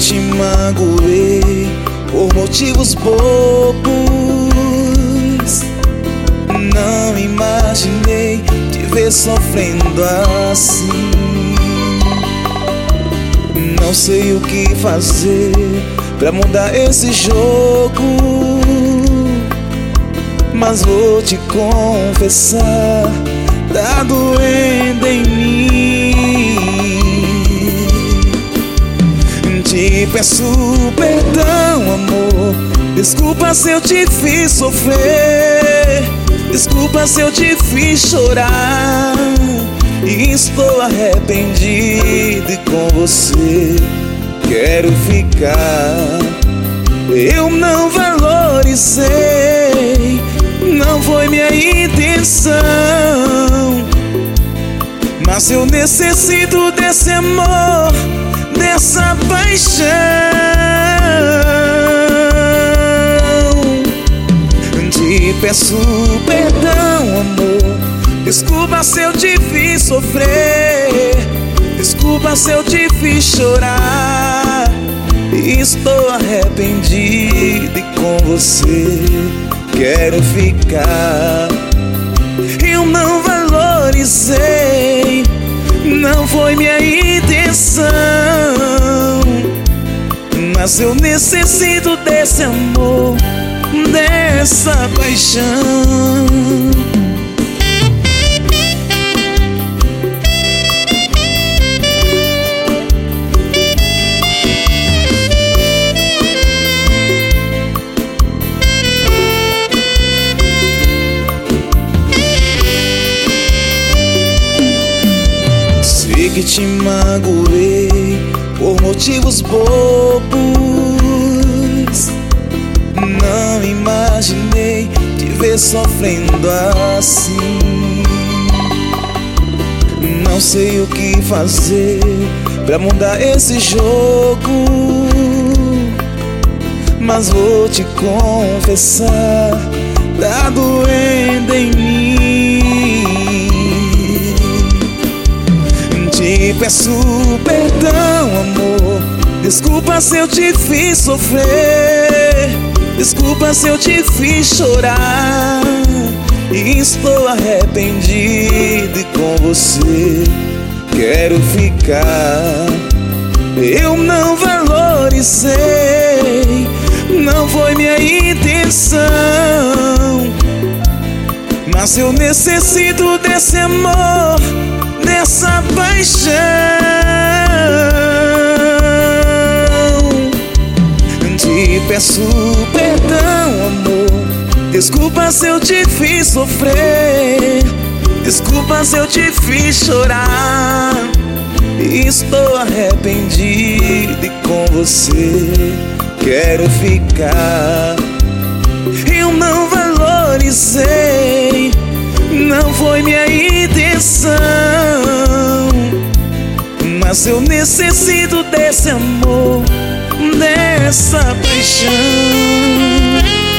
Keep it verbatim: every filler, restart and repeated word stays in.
te magoei por motivos bobos. Não imaginei te ver sofrendo assim. Não sei o que fazer pra mudar esse jogo, mas vou te confessar, tá doendo em mim. Te peço perdão, amor. Desculpa se eu te fiz sofrer. Desculpa se eu te fiz chorar. E estou arrependido e com você quero ficar. Eu não valorizei, não foi minha intenção, mas eu necessito desse amor, dessa paixão. Te peço perdão, amor. Desculpa se eu te fiz sofrer. Desculpa se eu te fiz chorar. Estou arrependido e com você quero ficar. Eu não valorizei, não foi minha intenção, mas eu necessito desse amor, dessa paixão. Sei que te magoei por motivos bobos. Não imaginei te ver sofrendo assim. Não sei o que fazer pra mudar esse jogo, mas vou te confessar, tá doendo em mim. Te peço perdão, amor. Desculpa se eu te fiz sofrer. Desculpa se eu te fiz chorar. E estou arrependido e com você quero ficar. Eu não valorizei, não foi minha intenção, mas eu necessito desse amor, dessa paixão. Te peço perdão, amor. Desculpa se eu te fiz sofrer. Desculpa se eu te fiz chorar. Estou arrependido e com você quero ficar. Eu não valorizei, não foi minha intenção, mas eu necessito desse amor, dessa paixão.